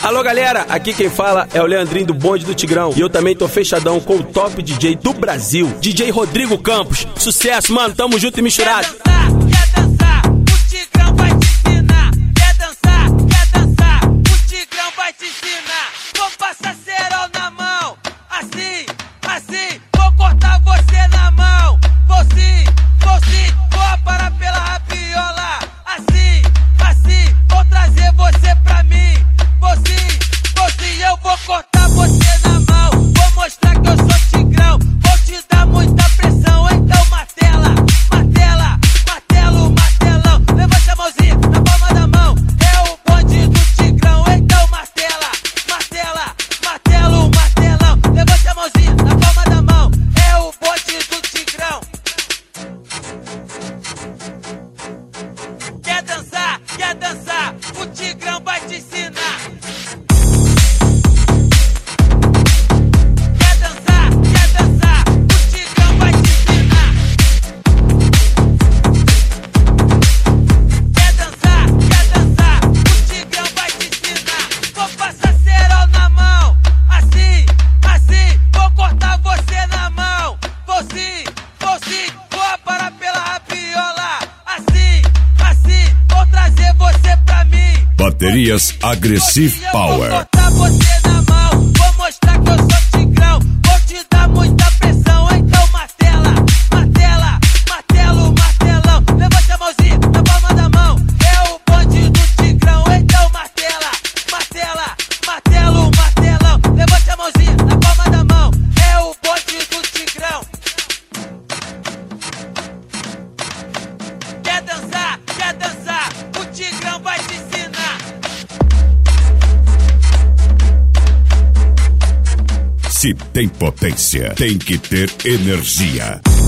Alô galera, aqui quem fala é o Leandrinho do Bonde do Tigrão. E eu também tô fechadão com o top DJ do Brasil, DJ Rodrigo Campos. Sucesso, mano, tamo junto e misturado. Quer dançar, o Tigrão vai te ensinar. Quer dançar, o Tigrão vai te ensinar. Vou passar cerol na mão, assim, vou cortar você na mão. Vou sim, vou aparar pela rabiola. Assim, vou trazer você pra mim. Vou sim, eu vou cortar você na mão. Vou mostrar que eu sou Tigrão, vou te dar muita pressão. Então martela, martelão. Levante a mãozinha na palma da mão. É o bonde do Tigrão, então martela, martelão. Levante a mãozinha na palma da mão. É o bonde do Tigrão. Quer dançar, o Tigrão vai te ensinar. Quer dançar, o Tigrão vai te ensinar. Quer dançar, o Tigrão vai te ensinar. Vou passar cerol na mão, assim, vou cortar você na mão. Vou sim, vou aparar pela rabiola. Assim, vou trazer você pra mim. Baterias Aggressive Power. Vou cortar você na mão, vou mostrar que eu sou Tigrão. Vou te dar muita pressão, então martela, martelão. Levante a mãozinha na palma da mão. É o bonde do Tigrão, então martela, martelão. Levante a mãozinha na palma da mão. É o bonde do Tigrão. Quer dançar, o Tigrão vai te ensinar. Se tem potência, tem que ter energia.